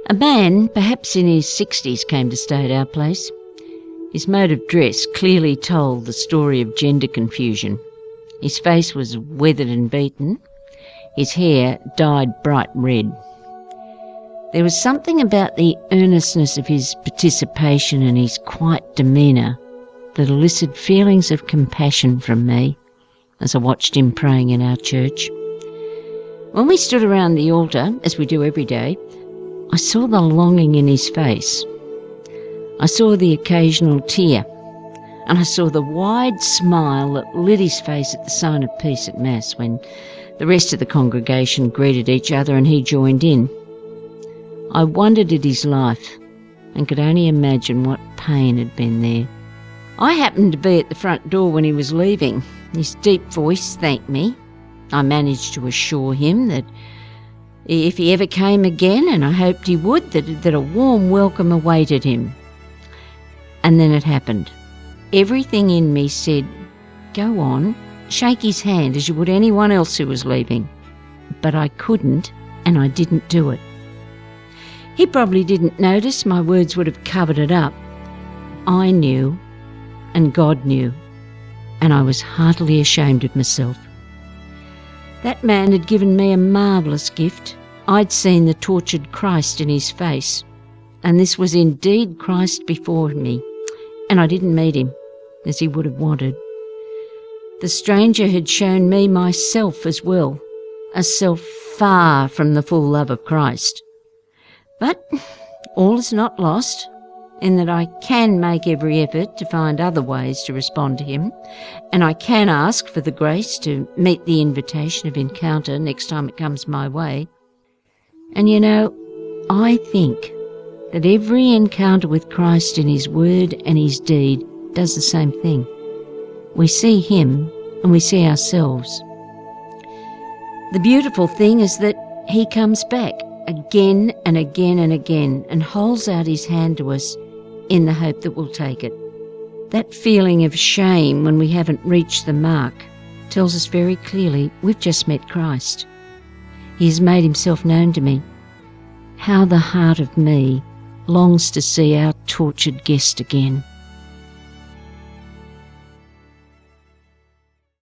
A man, perhaps in his 60s, came to stay at our place. His mode of dress clearly told the story of gender confusion. His face was weathered and beaten. His hair dyed bright red. There was something about the earnestness of his participation and his quiet demeanour that elicited feelings of compassion from me as I watched him praying in our church. When we stood around the altar, as we do every day, I saw the longing in his face. I saw the occasional tear, and I saw the wide smile that lit his face at the sign of peace at Mass when the rest of the congregation greeted each other and he joined in. I wondered at his life and could only imagine what pain had been there. I happened to be at the front door when he was leaving. His deep voice thanked me. I managed to assure him that if he ever came again, and I hoped he would, that a warm welcome awaited him. And then it happened. Everything in me said, go on, shake his hand as you would anyone else who was leaving. But I couldn't, and I didn't do it. He probably didn't notice. My words would have covered it up. I knew, and God knew, and I was heartily ashamed of myself. That man had given me a marvellous gift. I'd seen the tortured Christ in his face, and this was indeed Christ before me, and I didn't meet him as he would have wanted. The stranger had shown me myself as well, a self far from the full love of Christ. But all is not lost, in that I can make every effort to find other ways to respond to him, and I can ask for the grace to meet the invitation of encounter next time it comes my way. And you know, I think that every encounter with Christ in his word and his deed does the same thing. We see him and we see ourselves. The beautiful thing is that he comes back again and again and again and holds out his hand to us in the hope that we'll take it. That feeling of shame when we haven't reached the mark tells us very clearly we've just met Christ. He has made himself known to me. How the heart of me longs to see our tortured guest again.